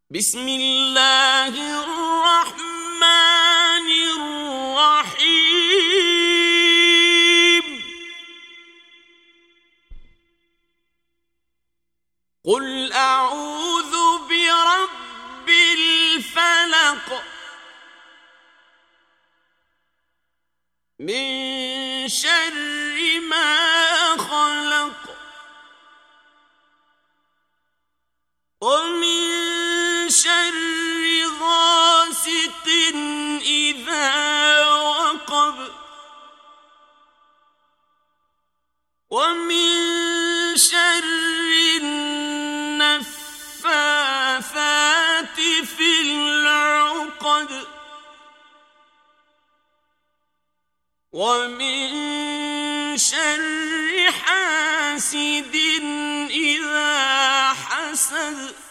بسم الله الرحمن الرحيم قل أعوذ برب الفلق من شر ما خلق ومن شر غاسق إذا وقب ومن شر النفاثات في العقد ومن شر حاسد إذا حسد